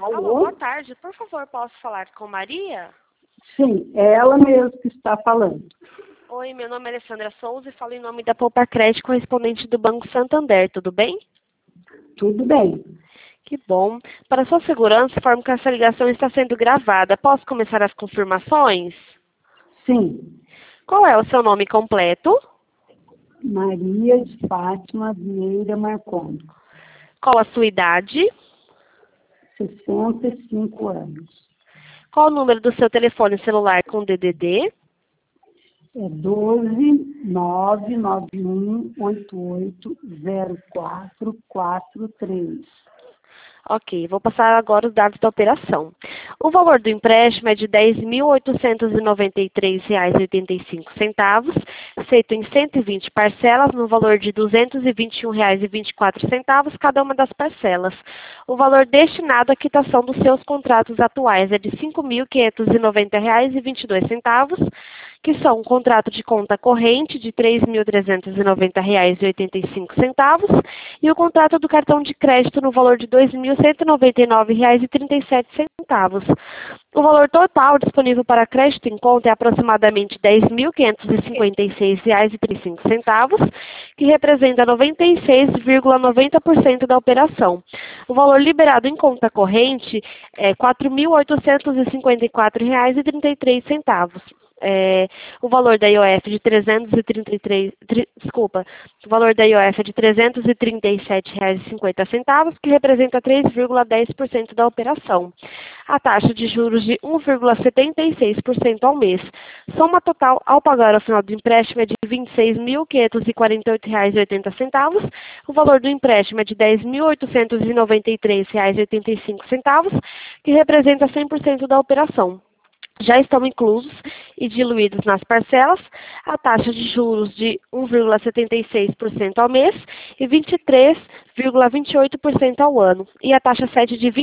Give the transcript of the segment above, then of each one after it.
Alô, boa tarde. Por favor, posso falar com Maria? Sim, é ela mesmo que está falando. Oi, meu nome é Alessandra Souza e falo em nome da Poupa Crédito, correspondente do Banco Santander. Tudo bem? Tudo bem. Que bom. Para sua segurança, informo que essa ligação está sendo gravada. Posso começar as confirmações? Sim, Qual é o seu nome completo? Maria de Fátima Vieira Marconi, Qual a sua idade? 65 anos. Qual o número do seu telefone celular com DDD? É 12 991880443. Ok, vou passar agora os dados da operação. O valor do empréstimo é de R$ 10.893,85, feito em 120 parcelas, no valor de R$ 221,24, cada uma das parcelas. O valor destinado à quitação dos seus contratos atuais é de R$ 5.590,22, que são um contrato de conta corrente de R$ 3.390,85 e o contrato do cartão de crédito no valor de R$ 2.199,37. O valor total disponível para crédito em conta é aproximadamente R$ 10.556,35, que representa 96,90% da operação. O valor liberado em conta corrente é R$ 4.854,33. O valor da IOF de 333, o valor da IOF é de R$ 337,50, que representa 3,10% da operação. A taxa de juros de 1,76% ao mês. Soma total ao pagar ao final do empréstimo é de R$ 26.548,80. O valor do empréstimo é de R$ 10.893,85, que representa 100% da operação. Já estão inclusos e diluídos nas parcelas a taxa de juros de 1,76% ao mês e 23,28% ao ano, e a taxa sede de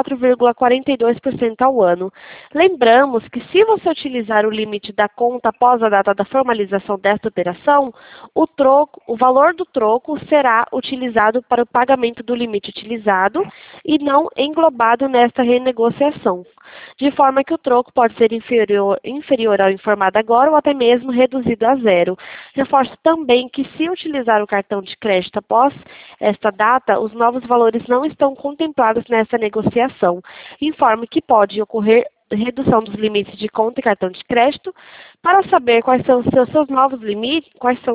24,42% ao ano. Lembramos que se você utilizar o limite da conta após a data da formalização desta operação, o valor do troco será utilizado para o pagamento do limite utilizado e não englobado nesta renegociação, de forma que o troco pode ser inferior ao informado agora ou até mesmo reduzido a zero. Reforço também que, se utilizar o cartão de crédito após esta data, os novos valores não estão contemplados nessa negociação. Informo que pode ocorrer redução dos limites de conta e cartão de crédito. Para saber quais são os seus novos limites,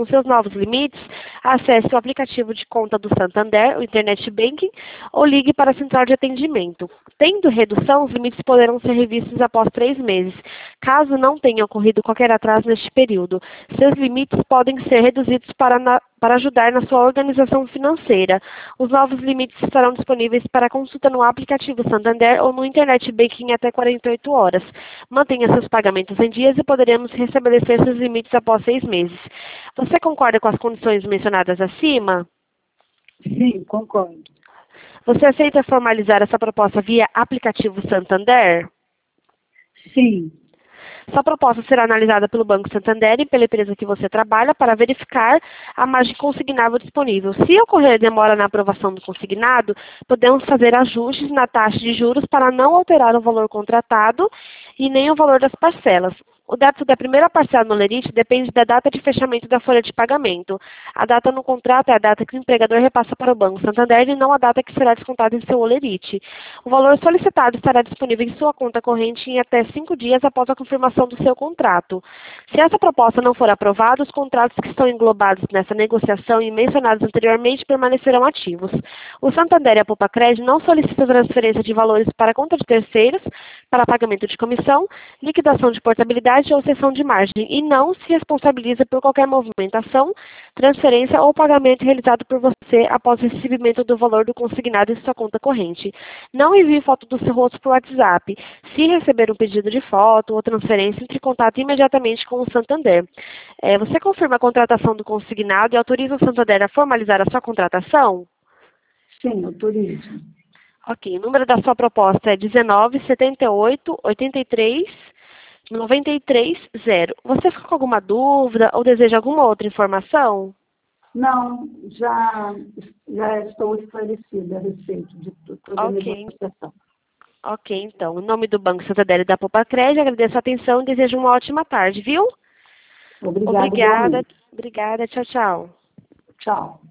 acesse o aplicativo de conta do Santander, o Internet Banking, ou ligue para a central de atendimento. Tendo redução, os limites poderão ser revistos após 3 meses, caso não tenha ocorrido qualquer atraso neste período. Seus limites podem ser reduzidos para ajudar na sua organização financeira. Os novos limites estarão disponíveis para consulta no aplicativo Santander ou no Internet Banking até 48 horas. Mantenha seus pagamentos em dias e poderemos restabelecer seus limites após 6 meses. Você concorda com as condições mencionadas acima? Sim, concordo. Você aceita formalizar essa proposta via aplicativo Santander? Sim, Sua proposta será analisada pelo Banco Santander e pela empresa que você trabalha para verificar a margem consignável disponível. Se ocorrer demora na aprovação do consignado, podemos fazer ajustes na taxa de juros para não alterar o valor contratado e nem o valor das parcelas. O débito da primeira parcela no lerite depende da data de fechamento da folha de pagamento. A data no contrato é a data que o empregador repassa para o Banco Santander e não a data que será descontada em seu olerite. O valor solicitado estará disponível em sua conta corrente em até 5 dias após a confirmação do seu contrato. Se essa proposta não for aprovada, os contratos que estão englobados nessa negociação e mencionados anteriormente permanecerão ativos. O Santander e a Poupa Crédito não solicitam transferência de valores para conta de terceiros, para pagamento de comissão, liquidação de portabilidade ou cessão de margem, e não se responsabiliza por qualquer movimentação, transferência ou pagamento realizado por você após o recebimento do valor do consignado em sua conta corrente. Não envie foto do seu rosto por WhatsApp. Se receber um pedido de foto ou transferência, entre em contato imediatamente com o Santander. Você confirma a contratação do consignado e autoriza o Santander a formalizar a sua contratação? sim, autorizo. Ok, o número da sua proposta é 19788393 Você ficou com alguma dúvida ou deseja alguma outra informação? Não, já estou esclarecida a respeito de toda a Ok. negociação. Ok, então. Em nome do Banco Santander e da Poupa-Crédito, agradeço a atenção e desejo uma ótima tarde, viu? Obrigada, Obrigada. igualmente. Obrigada. Tchau, tchau. Tchau.